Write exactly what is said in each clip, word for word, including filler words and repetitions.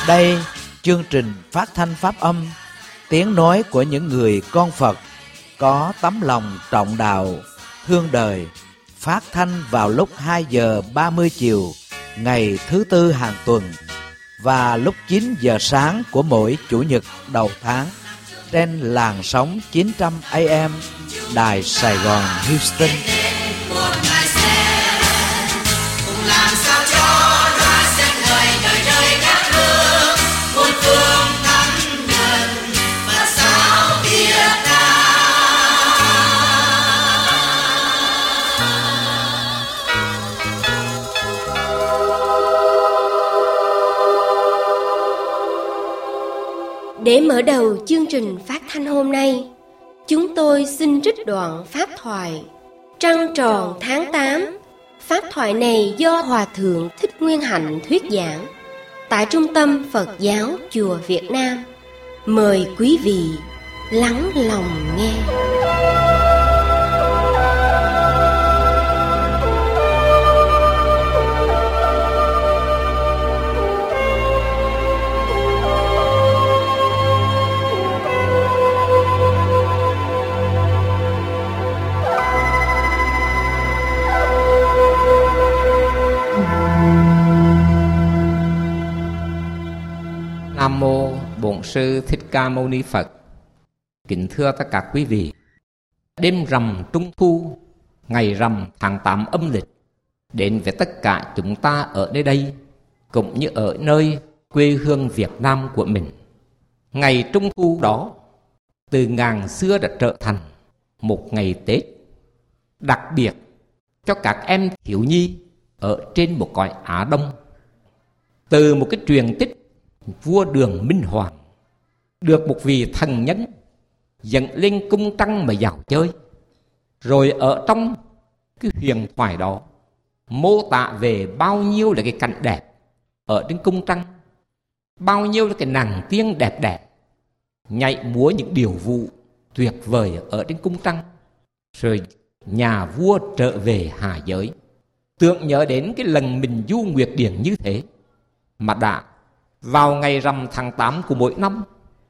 Đây, chương trình phát thanh pháp âm, tiếng nói của những người con Phật có tấm lòng trọng đạo, thương đời, phát thanh vào lúc hai giờ ba mươi chiều ngày thứ tư hàng tuần và lúc chín giờ sáng của mỗi chủ nhật đầu tháng trên làn sóng chín trăm A M Đài Sài Gòn Houston. Để mở đầu chương trình phát thanh hôm nay, chúng tôi xin trích đoạn pháp thoại Trăng tròn tháng tám. Pháp thoại này do Hòa Thượng Thích Nguyên Hạnh thuyết giảng tại Trung tâm Phật giáo Chùa Việt Nam. Mời quý vị lắng lòng nghe. Nam mô Bổn Sư Thích Ca Mâu Ni Phật. Kính thưa tất cả quý vị, đêm rằm Trung Thu, ngày rằm tháng tám âm lịch đến với tất cả chúng ta ở nơi đây cũng như ở nơi quê hương Việt Nam của mình. Ngày Trung Thu đó từ ngàn xưa đã trở thành một ngày Tết đặc biệt cho các em thiếu nhi ở trên một cõi Á Đông. Từ một cái truyền tích vua Đường Minh Hoàng được một vị thần nhân dẫn lên cung trăng mà dạo chơi, rồi ở trong cái huyền thoại đó mô tả về bao nhiêu là cái cảnh đẹp ở trên cung trăng, bao nhiêu là cái nàng tiên đẹp đẹp nhảy múa những điệu vụ tuyệt vời ở trên cung trăng. Rồi nhà vua trở về hạ giới, tưởng nhớ đến cái lần mình du nguyệt điển như thế, mà đã vào ngày rằm tháng tám của mỗi năm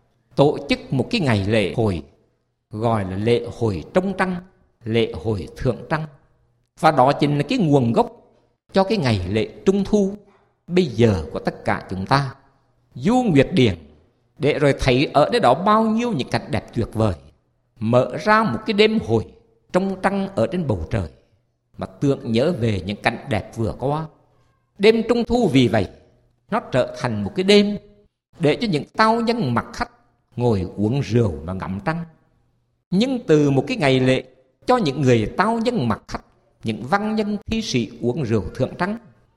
tổ chức một cái ngày lễ hội gọi là lễ hội trông trăng, lễ hội thượng trăng. Và đó chính là cái nguồn gốc cho cái ngày lễ Trung Thu bây giờ của tất cả chúng ta. Du nguyệt điển để rồi thấy ở đây đó bao nhiêu những cảnh đẹp tuyệt vời, mở ra một cái đêm hội trông trăng ở trên bầu trời mà tưởng nhớ về những cảnh đẹp vừa qua. Đêm Trung Thu vì vậy nó trở thành một cái đêm để cho những tao nhân mặc khách ngồi uống rượu mà ngắm trăng. Nhưng từ một cái ngày lễ cho những người tao nhân mặc khách, những văn nhân thi sĩ uống rượu thượng trăng,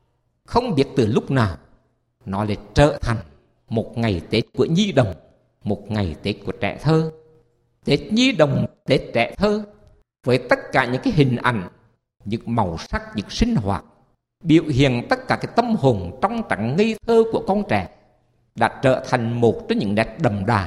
không biết từ lúc nào nó lại trở thành một ngày Tết của nhi đồng, một ngày Tết của trẻ thơ. Tết nhi đồng, Tết trẻ thơ với tất cả những cái hình ảnh, những màu sắc, những sinh hoạt biểu hiện tất cả cái tâm hồn trong trắng ngây thơ của con trẻ đã trở thành một trong những nét đậm đà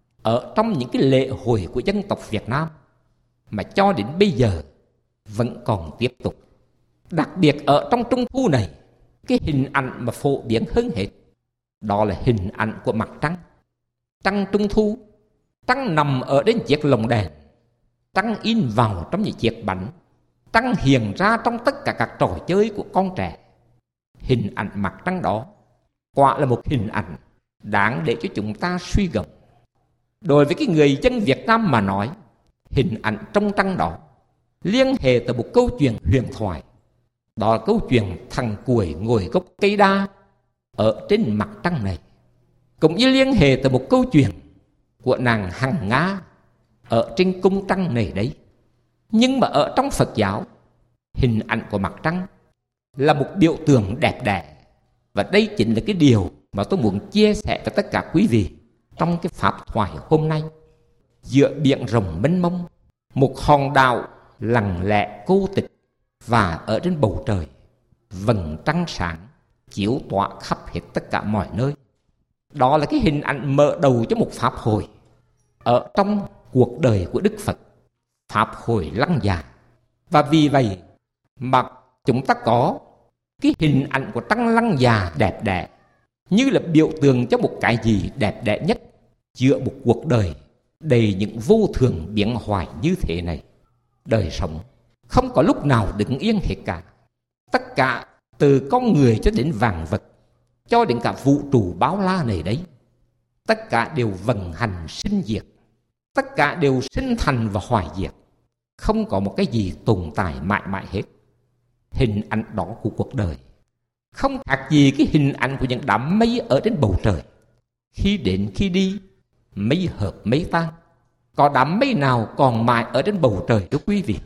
ở trong những cái lễ hội của dân tộc Việt Nam mà cho đến bây giờ vẫn còn tiếp tục. Đặc biệt ở trong Trung Thu này, cái hình ảnh mà phổ biến hơn hết đó là hình ảnh của mặt trăng. Trăng Trung Thu, trăng nằm ở trên chiếc lồng đèn, trăng in vào trong những chiếc bánh, trăng hiện ra trong tất cả các trò chơi của con trẻ. Hình ảnh mặt trăng đó quả là một hình ảnh đáng để cho chúng ta suy gẫm. Đối với cái người dân Việt Nam mà nói, hình ảnh trong trăng đó liên hệ tới một câu chuyện huyền thoại. Đó là câu chuyện thằng Cuội ngồi gốc cây đa ở trên mặt trăng này, cũng như liên hệ tới một câu chuyện của nàng Hằng Nga ở trên cung trăng này đấy. Nhưng mà ở trong Phật giáo, hình ảnh của mặt trăng là một biểu tượng đẹp đẽ. Và đây chính là cái điều mà tôi muốn chia sẻ với tất cả quý vị trong cái pháp thoại hôm nay. Giữa biển rộng mênh mông, một hòn đảo lặng lẽ cô tịch, và ở trên bầu trời vầng trăng sáng chiếu tỏa khắp hết tất cả mọi nơi. Đó là cái hình ảnh mở đầu cho một pháp hội ở trong cuộc đời của Đức Phật, pháp hội Lăng Già. Và vì vậy mà chúng ta có cái hình ảnh của trăng Lăng Già đẹp đẽ như là biểu tượng cho một cái gì đẹp đẽ nhất giữa một cuộc đời đầy những vô thường biến hoài như thế này. Đời sống không có lúc nào đứng yên hết cả. Tất cả từ con người cho đến vạn vật, cho đến cả vũ trụ bao la này đấy, tất cả đều vận hành sinh diệt, tất cả đều sinh thành và hoại diệt. Không có một cái gì tồn tại mãi mãi hết. Hình ảnh đó của cuộc đời không khác gì cái hình ảnh của những đám mây ở trên bầu trời. Khi đến khi đi, mây hợp mây tan. Có đám mây nào còn mãi ở trên bầu trời đó quý vị?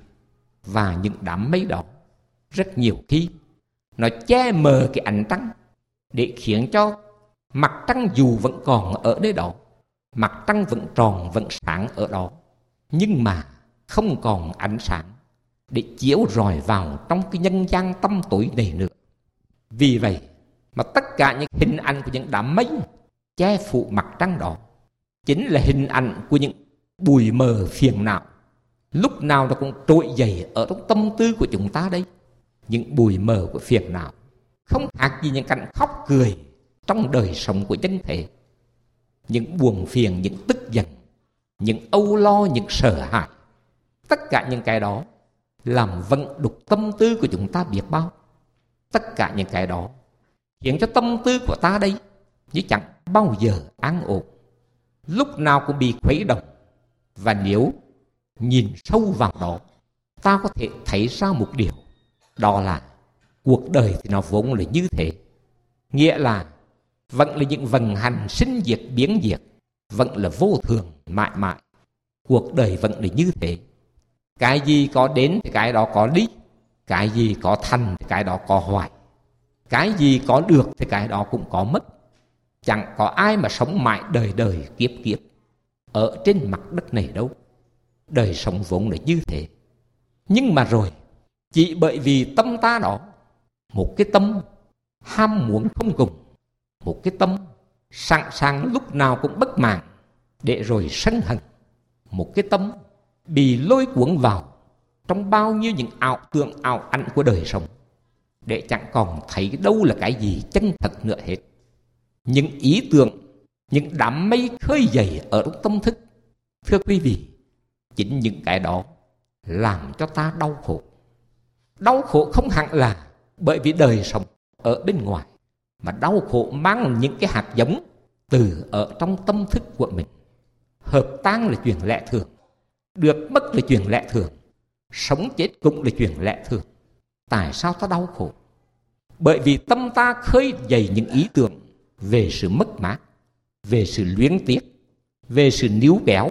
Và những đám mây đó rất nhiều khi nó che mờ cái ánh trăng, để khiến cho mặt trăng dù vẫn còn ở nơi đó, mặt trăng vẫn tròn vẫn sáng ở đó, nhưng mà không còn ánh sáng để chiếu rọi vào trong cái nhân gian tăm tối này nữa. Vì vậy mà tất cả những hình ảnh của những đám mây che phủ mặt trăng đó chính là hình ảnh của những bụi mờ phiền não, lúc nào nó cũng trỗi dậy ở trong tâm tư của chúng ta đây. Những bụi mờ của phiền não không khác gì những cảnh khóc cười trong đời sống của nhân thể. Những buồn phiền, những tức giận, những âu lo, những sợ hãi, tất cả những cái đó làm vận đục tâm tư của chúng ta biết bao. Tất cả những cái đó khiến cho tâm tư của ta đây như chẳng bao giờ an ổn, lúc nào cũng bị khuấy động. Và nếu nhìn sâu vào đó, ta có thể thấy ra một điều, đó là cuộc đời thì nó vốn là như thế. Nghĩa là vẫn là những vận hành sinh diệt biến diệt, vẫn là vô thường mãi mãi. Cuộc đời vẫn là như thế. Cái gì có đến thì cái đó có đi, cái gì có thành thì cái đó có hoại, cái gì có được thì cái đó cũng có mất. Chẳng có ai mà sống mãi đời đời kiếp kiếp ở trên mặt đất này đâu. Đời sống vốn là như thế. Nhưng mà rồi, chỉ bởi vì tâm ta đó, một cái tâm ham muốn không cùng, một cái tâm sẵn sàng lúc nào cũng bất mãn để rồi sân hận, một cái tâm bị lôi cuốn vào trong bao nhiêu những ảo tưởng ảo ảnh của đời sống, để chẳng còn thấy đâu là cái gì chân thật nữa hết. Những ý tưởng, những đám mây khơi dậy ở trong tâm thức, thưa quý vị, chính những cái đó làm cho ta đau khổ. Đau khổ không hẳn là bởi vì đời sống ở bên ngoài, mà đau khổ mang những cái hạt giống từ ở trong tâm thức của mình. Hợp tan là chuyện lẽ thường, được mất là chuyện lẽ thường, sống chết cũng là chuyện lẽ thường. Tại sao ta đau khổ? Bởi vì tâm ta khơi dậy những ý tưởng về sự mất mát, về sự luyến tiếc, về sự níu kéo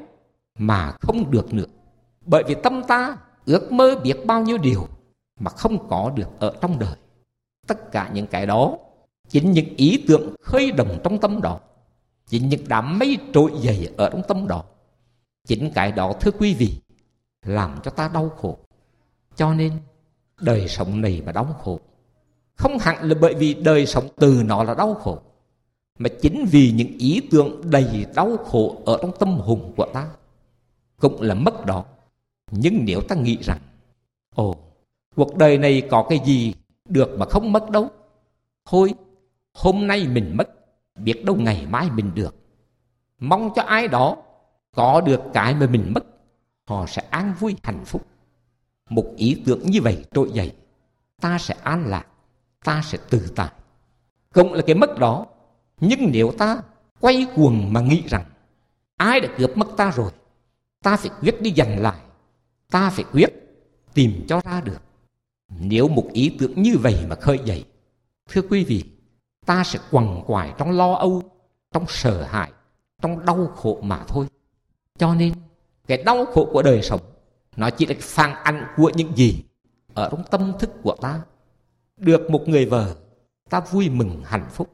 mà không được nữa. Bởi vì tâm ta ước mơ biết bao nhiêu điều mà không có được ở trong đời. Tất cả những cái đó, chính những ý tưởng khơi động trong tâm đó, chính những đám mây trỗi dậy ở trong tâm đó, chính cái đó thưa quý vị làm cho ta đau khổ. Cho nên đời sống này mà đau khổ, không hẳn là bởi vì đời sống từ nó là đau khổ, mà chính vì những ý tưởng đầy đau khổ ở trong tâm hồn của ta cũng là mất đó. Nhưng nếu ta nghĩ rằng ồ, cuộc đời này có cái gì được mà không mất đâu, thôi hôm nay mình mất, biết đâu ngày mai mình được. Mong cho ai đó có được cái mà mình mất, họ sẽ an vui hạnh phúc. Một ý tưởng như vậy trỗi dậy, ta sẽ an lạc, ta sẽ tự tại, cũng là cái mất đó. Nhưng nếu ta quay cuồng mà nghĩ rằng ai đã cướp mất ta rồi, ta phải quyết đi giành lại, ta phải quyết tìm cho ra được. Nếu một ý tưởng như vậy mà khơi dậy, thưa quý vị, ta sẽ quằn quại trong lo âu, trong sợ hãi, trong đau khổ mà thôi. Cho nên cái đau khổ của đời sống nó chỉ là phản ảnh của những gì ở trong tâm thức của ta. Được một người vợ, ta vui mừng hạnh phúc.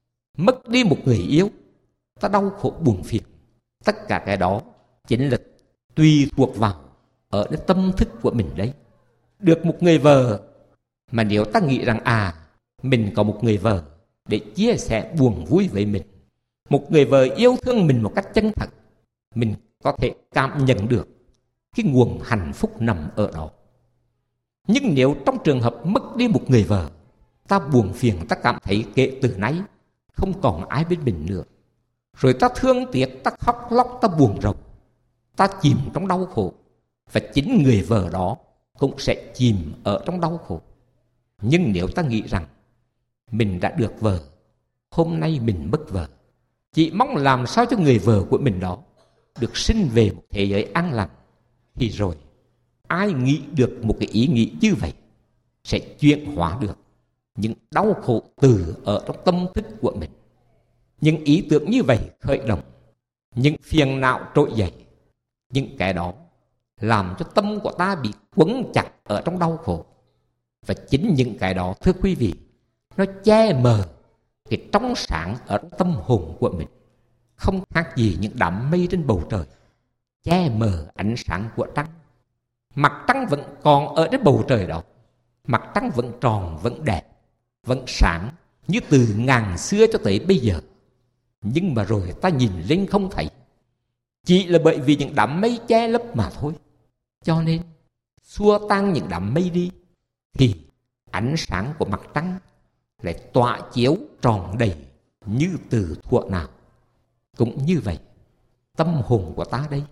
Mất đi một người yêu, ta đau khổ buồn phiền. Tất cả cái đó chính là tùy thuộc vào ở cái tâm thức của mình đấy. Được một người vợ, mà nếu ta nghĩ rằng à, mình có một người vợ để chia sẻ buồn vui với mình, một người vợ yêu thương mình một cách chân thật, mình có thể cảm nhận được cái nguồn hạnh phúc nằm ở đó. Nhưng nếu trong trường hợp mất đi một người vợ, ta buồn phiền, ta cảm thấy kể từ nay không còn ai bên mình nữa. Rồi ta thương tiếc, ta khóc lóc, ta buồn rầu, ta chìm trong đau khổ. Và chính người vợ đó cũng sẽ chìm ở trong đau khổ. Nhưng nếu ta nghĩ rằng mình đã được vợ, hôm nay mình mất vợ, chỉ mong làm sao cho người vợ của mình đó được sinh về một thế giới an lành, thì rồi ai nghĩ được một cái ý nghĩ như vậy sẽ chuyển hóa được những đau khổ từ ở trong tâm thức của mình. Những ý tưởng như vậy khởi động, những phiền não trỗi dậy, những cái đó làm cho tâm của ta bị quấn chặt ở trong đau khổ. Và chính những cái đó, thưa quý vị, nó che mờ cái trong sáng ở trong tâm hồn của mình, không khác gì những đám mây trên bầu trời che mờ ánh sáng của trăng. Mặt trăng vẫn còn ở trên bầu trời đó, mặt trăng vẫn tròn, vẫn đẹp, vẫn sáng như từ ngàn xưa cho tới bây giờ. Nhưng mà rồi ta nhìn lên không thấy, chỉ là bởi vì những đám mây che lấp mà thôi. Cho nên xua tan những đám mây đi, thì ánh sáng của mặt trăng lại tỏa chiếu tròn đầy như từ thuở nào. Cũng như vậy, tâm hồn của ta đây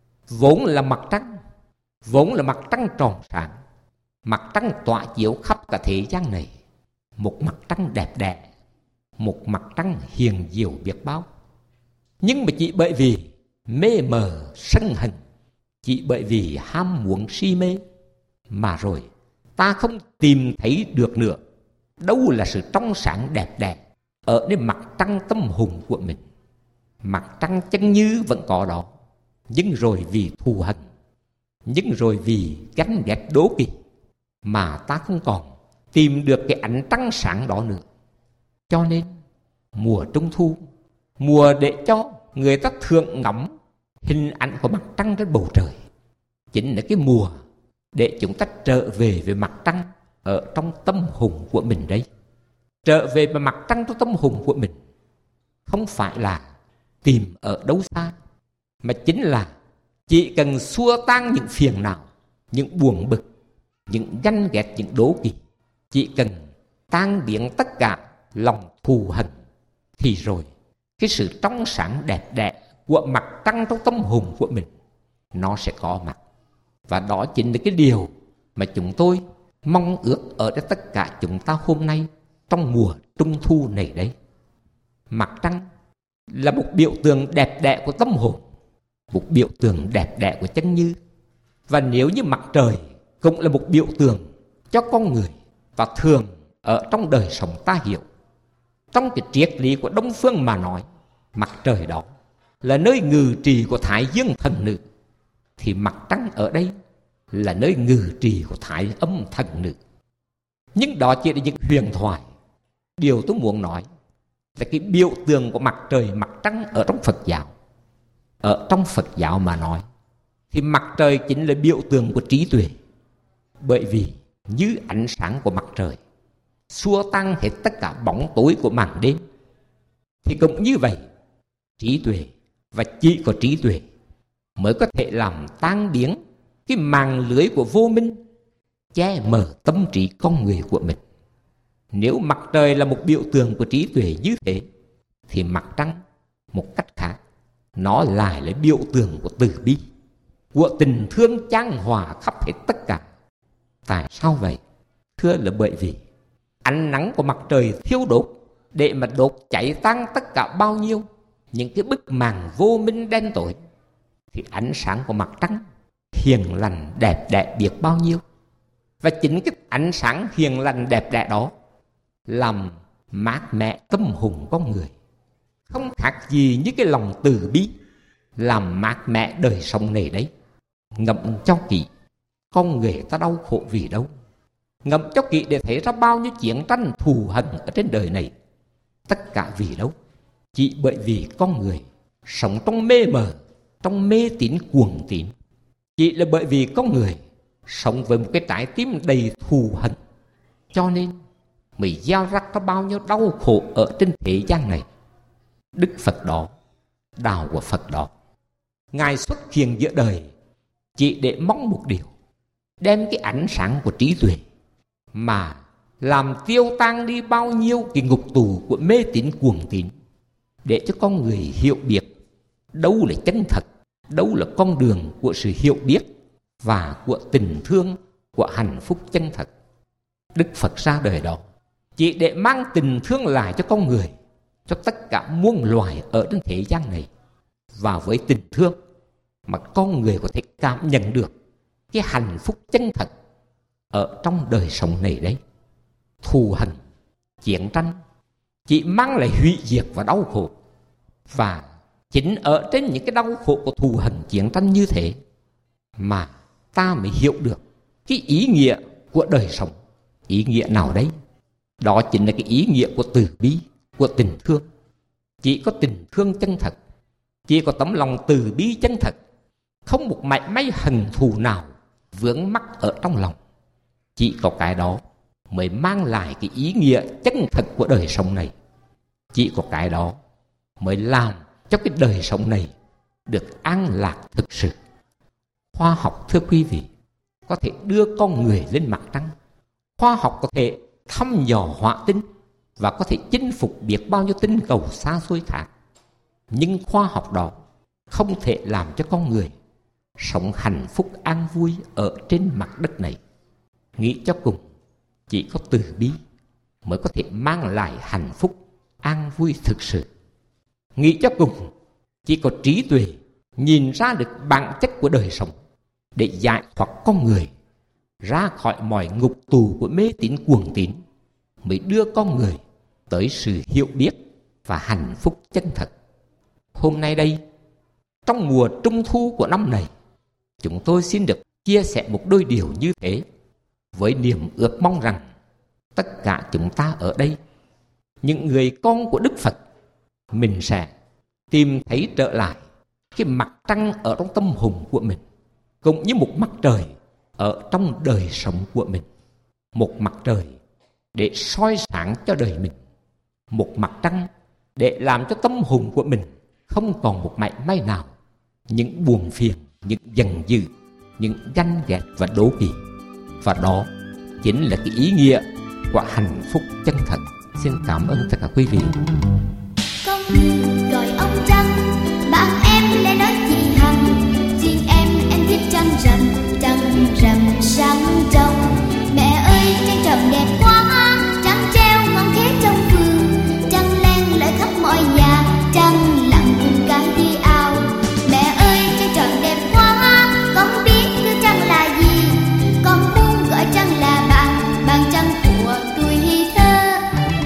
vốn là mặt trăng, vốn là mặt trăng tròn sáng, mặt trăng tỏa chiếu khắp cả thế gian này, một mặt trăng đẹp đẽ, một mặt trăng hiền diệu biết bao. Nhưng mà chỉ bởi vì mê mờ sân hận, chỉ bởi vì ham muốn si mê, mà rồi ta không tìm thấy được nữa đâu là sự trong sáng đẹp đẽ ở nơi mặt trăng tâm hồn của mình. Mặt trăng chân như vẫn có đó, nhưng rồi vì thù hận, nhưng rồi vì ganh ghét đố kỵ, mà ta không còn tìm được cái ánh trăng sáng đó nữa. Cho nên mùa trung thu, mùa để cho người ta thưởng ngắm hình ảnh của mặt trăng trên bầu trời, chính là cái mùa để chúng ta trở về với mặt trăng ở trong tâm hồn của mình đấy. Trở về với mặt trăng trong tâm hồn của mình không phải là tìm ở đâu xa, mà chính là chỉ cần xua tan những phiền não, những buồn bực, những ganh ghét, những đố kỵ, chỉ cần tan biến tất cả lòng thù hận, thì rồi cái sự trong sáng đẹp đẽ của mặt trăng trong tâm hồn của mình nó sẽ có mặt. Và đó chính là cái điều mà chúng tôi mong ước ở đây tất cả chúng ta hôm nay trong mùa trung thu này đấy. Mặt trăng là một biểu tượng đẹp đẽ của tâm hồn, một biểu tượng đẹp đẽ của chân như. Và nếu như mặt trời cũng là một biểu tượng cho con người, và thường ở trong đời sống ta hiểu, trong cái triết lý của Đông phương mà nói, mặt trời đó là nơi ngự trị của Thái Dương thần nữ, thì mặt trăng ở đây là nơi ngự trị của Thái Âm thần nữ. Nhưng đó chỉ là những huyền thoại. Điều tôi muốn nói là cái biểu tượng của mặt trời, mặt trăng ở trong Phật giáo. Ở trong Phật giáo mà nói thì mặt trời chính là biểu tượng của trí tuệ. Bởi vì như ánh sáng của mặt trời xua tan hết tất cả bóng tối của màn đêm, thì cũng như vậy, trí tuệ, và chỉ có trí tuệ mới có thể làm tan biến cái màn lưới của vô minh che mờ tâm trí con người của mình. Nếu mặt trời là một biểu tượng của trí tuệ như thế, thì mặt trăng một cách khác, nó lại là biểu tượng của từ bi, của tình thương chan hòa khắp hết tất cả. Tại sao vậy? Thưa là bởi vì ánh nắng của mặt trời thiêu đốt để mà đốt cháy tan tất cả bao nhiêu những cái bức màn vô minh đen tối, thì ánh sáng của mặt trăng hiền lành đẹp đẽ biết bao nhiêu. Và chính cái ánh sáng hiền lành đẹp đẽ đó làm mát mẻ tâm hồn con người, không khác gì như cái lòng từ bi làm mát mẻ đời sống này đấy. Ngẫm cho kỹ, con người ta đau khổ vì đâu? Ngẫm cho kỹ để thấy ra bao nhiêu chiến tranh thù hận ở trên đời này. Tất cả vì đâu? Chỉ bởi vì con người sống trong mê mờ, trong mê tín cuồng tín. Chỉ là bởi vì con người sống với một cái trái tim đầy thù hận, cho nên mới gieo rắc ra bao nhiêu đau khổ ở trên thế gian này. Đức Phật đó, đạo của Phật đó, Ngài xuất hiện giữa đời chỉ để mong một điều, đem cái ánh sáng của trí tuệ mà làm tiêu tan đi bao nhiêu cái ngục tù của mê tín cuồng tín, để cho con người hiểu biết đâu là chân thật, đâu là con đường của sự hiểu biết và của tình thương, của hạnh phúc chân thật. Đức Phật ra đời đó chỉ để mang tình thương lại cho con người, cho tất cả muôn loài ở trên thế gian này. Và với tình thương mà con người có thể cảm nhận được cái hạnh phúc chân thật ở trong đời sống này đấy. Thù hằn, chiến tranh chỉ mang lại hủy diệt và đau khổ. Và chính ở trên những cái đau khổ của thù hằn chiến tranh như thế mà ta mới hiểu được cái ý nghĩa của đời sống. Ý nghĩa nào đấy? Đó chính là cái ý nghĩa của từ bi, của tình thương. Chỉ có tình thương chân thật, chỉ có tấm lòng từ bi chân thật, không một mảy may hận thù nào vướng mắc ở trong lòng. Chỉ có cái đó mới mang lại cái ý nghĩa chân thật của đời sống này. Chỉ có cái đó mới làm cho cái đời sống này được an lạc thực sự. Khoa học, thưa quý vị, có thể đưa con người lên mặt trăng. Khoa học có thể thăm dò hỏa tinh và có thể chinh phục biết bao nhiêu tinh cầu xa xôi khác. Nhưng khoa học đó không thể làm cho con người sống hạnh phúc an vui ở trên mặt đất này. Nghĩ cho cùng, chỉ có từ bi mới có thể mang lại hạnh phúc an vui thực sự. Nghĩ cho cùng, chỉ có trí tuệ nhìn ra được bản chất của đời sống để giải thoát con người ra khỏi mọi ngục tù của mê tín cuồng tín mới đưa con người tới sự hiểu biết và hạnh phúc chân thật. Hôm nay đây, trong mùa trung thu của năm này, chúng tôi xin được chia sẻ một đôi điều như thế với niềm ước mong rằng tất cả chúng ta ở đây, những người con của Đức Phật, mình sẽ tìm thấy trở lại cái mặt trăng ở trong tâm hồn của mình, cũng như một mặt trời ở trong đời sống của mình. Một mặt trời để soi sáng cho đời mình, một mặt trăng để làm cho tâm hồn của mình không còn một mảy may nào những buồn phiền, những giận dữ, những ganh ghét và đố kỵ. Và đó chính là cái ý nghĩa của hạnh phúc chân thật. Xin cảm ơn tất cả quý vị. Con người gọi ông trăng, bạn em lên nói chị Hằng. Riêng em, em thích trăng rằm, trăng rằm sáng trong. Mẹ ơi, trăng tròn đẹp quá, trăng treo ngon thế trong vườn. Trăng len lỏi khắp mọi nhà, trăng lặng cùng cá đi ao. Mẹ ơi, trăng tròn đẹp quá, con biết thứ trăng là gì. Con muốn gọi trăng là bạn, bạn trăng của tuổi thơ.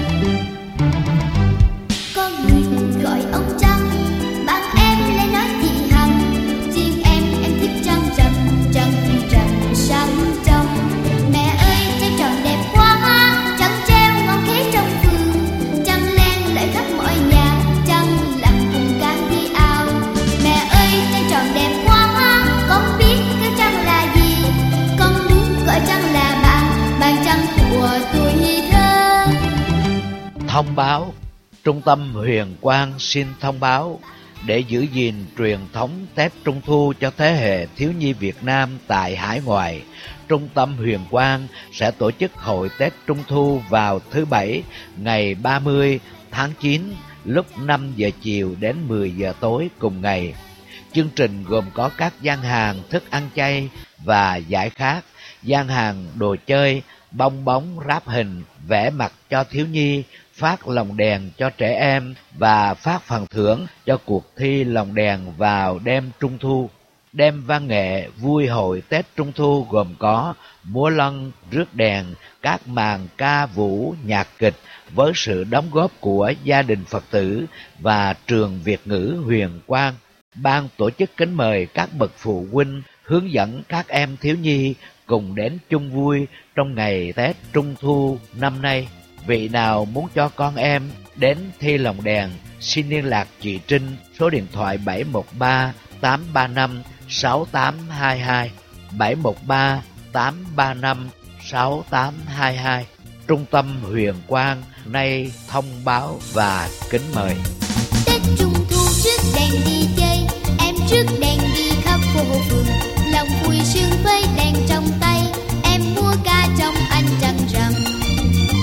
Con người gọi ông trăng, bạn em lên nói chị Hằng. Riêng em, em thích trăng rằm, trăng rằm sáng trong. Mẹ ơi, trăng tròn đẹp quá, trăng treo ngon thế trong vườn. Trăng len lỏi khắp mọi nhà, trăng lặng cùng cá đi ao. Mẹ ơi, trăng tròn đẹp quá, con biết cái trăng là gì. Con muốn gọi trăng là bạn, bạn trăng của tuổi thơ. Thông báo. Trung tâm Huyền Quang xin thông báo để giữ gìn truyền thống Tết Trung Thu cho thế hệ thiếu nhi Việt Nam tại hải ngoại. Trung tâm Huyền Quang sẽ tổ chức hội Tết Trung Thu vào thứ Bảy ngày ba mươi tháng chín lúc năm giờ chiều đến mười giờ tối cùng ngày. Chương trình gồm có các gian hàng thức ăn chay và giải khát, gian hàng đồ chơi, bong bóng, ráp hình, vẽ mặt cho thiếu nhi, phát lồng đèn cho trẻ em và phát phần thưởng cho cuộc thi lồng đèn vào đêm Trung Thu. Đêm văn nghệ vui hội Tết Trung Thu gồm có múa lân, rước đèn, các màn ca vũ, nhạc kịch với sự đóng góp của gia đình Phật tử và trường Việt ngữ Huyền Quang. Ban tổ chức kính mời các bậc phụ huynh hướng dẫn các em thiếu nhi cùng đến chung vui trong ngày Tết Trung Thu năm nay. Vị nào muốn cho con em đến thi lồng đèn, xin liên lạc chị Trinh số điện thoại bảy một ba tám ba năm sáu tám hai hai, bảy một ba tám ba năm sáu tám hai hai. Trung tâm Huyền Quang nay thông báo và kính mời. Tết Trung Thu trước đèn đi chơi, em trước đèn đi khắp phố phường. Lòng vui sướng với đèn trong tay, em mua ca trong anh trăng rằm.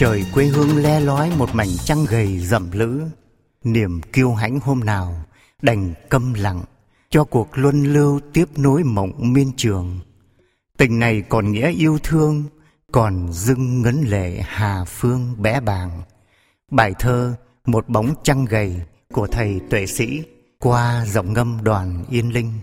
Trời quê hương le lói một mảnh trăng gầy rậm lữ. Niềm kiêu hãnh hôm nào đành câm lặng, cho cuộc luân lưu tiếp nối mộng miên trường. Tình này còn nghĩa yêu thương, còn dưng ngấn lệ Hà Phương bé bàng. Bài thơ Một bóng trăng gầy của thầy Tuệ Sĩ qua giọng ngâm Đoàn Yên Linh.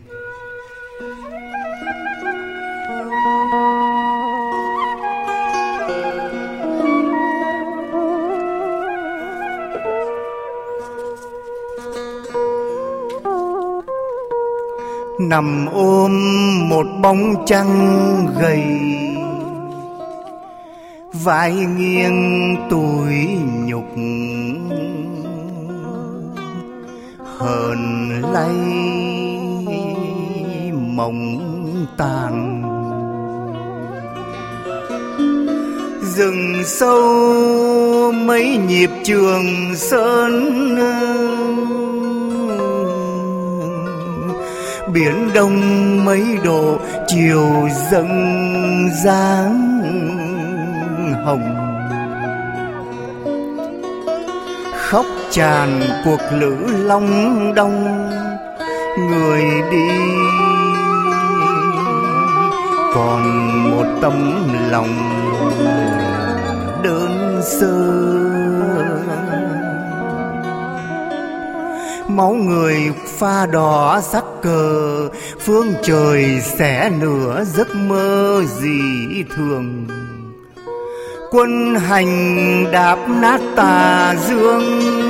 Nằm ôm một bóng trăng gầy, vai nghiêng tủi nhục, hờn lay mộng tàn. Rừng sâu mấy nhịp Trường Sơn, biển đông mấy độ chiều dâng dáng hồng. Khóc tràn cuộc lữ long đong, người đi còn một tấm lòng đơn sơ. Máu người pha đỏ sắc cờ, phương trời xẻ nửa giấc mơ dị thường. Quân hành đạp nát tà dương,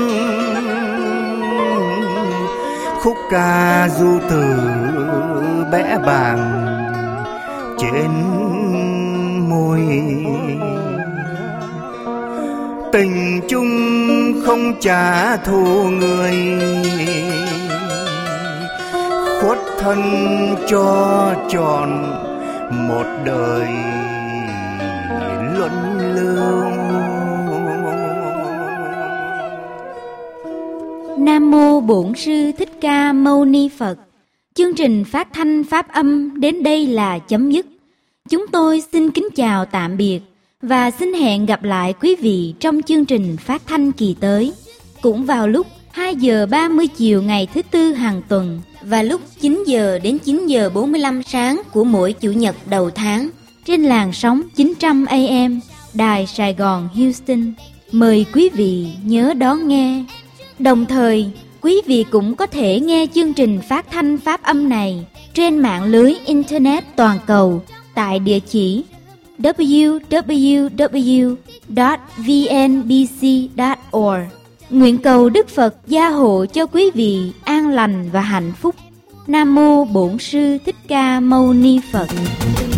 khúc ca du tử bẽ bàng trên môi. Tình chung không trả thù người, khuất thân cho tròn một đời luân lưu. Nam mô Bổn Sư Thích Ca Mâu Ni Phật. Chương trình phát thanh pháp âm đến đây là chấm dứt. Chúng tôi xin kính chào tạm biệt và xin hẹn gặp lại quý vị trong chương trình phát thanh kỳ tới, cũng vào lúc hai giờ ba mươi chiều ngày thứ Tư hàng tuần và lúc chín giờ đến chín giờ bốn mươi lăm sáng của mỗi Chủ nhật đầu tháng trên làn sóng chín trăm A M Đài Sài Gòn Houston. Mời quý vị nhớ đón nghe. Đồng thời, quý vị cũng có thể nghe chương trình phát thanh pháp âm này trên mạng lưới Internet toàn cầu tại địa chỉ w w w chấm v n b c chấm org. Nguyện cầu Đức Phật gia hộ cho quý vị an lành và hạnh phúc. Nam mô Bổn Sư Thích Ca Mâu Ni Phật.